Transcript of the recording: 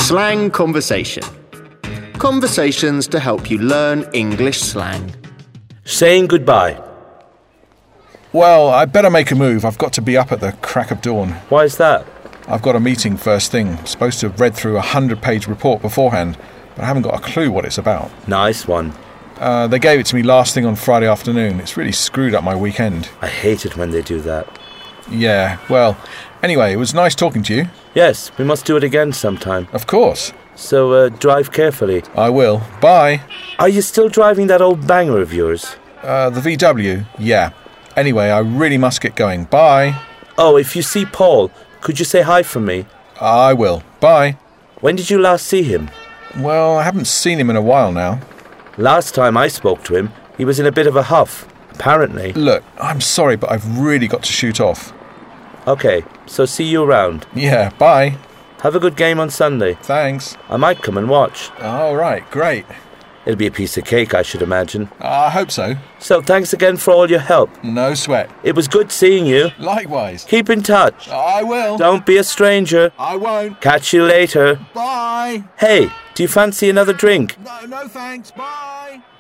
Slang conversation. Conversations to help you learn English slang. Saying goodbye. Well, I'd better make a move. I've got to be up at the crack of dawn. Why is that? I've got a meeting first thing. Supposed to have read through a 100-page report beforehand, but I haven't got a clue what it's about. Nice one. They gave it to me last thing on Friday afternoon. It's really screwed up my weekend. I hate it when they do that. Yeah, well, anyway, it was nice talking to you. Yes, we must do it again sometime. Of course. So, drive carefully. I will. Bye. Are you still driving that old banger of yours? The VW? Yeah. Anyway, I really must get going. Bye. Oh, if you see Paul, could you say hi from me? I will. Bye. When did you last see him? Well, I haven't seen him in a while now. Last time I spoke to him, he was in a bit of a huff, apparently. Look, I'm sorry, but I've really got to shoot off. Okay, so see you around. Yeah, bye. Have a good game on Sunday. Thanks. I might come and watch. All right, great. It'll be a piece of cake, I should imagine. I hope so. So thanks again for all your help. No sweat. It was good seeing you. Likewise. Keep in touch. I will. Don't be a stranger. I won't. Catch you later. Bye. Hey, do you fancy another drink? No thanks. Bye.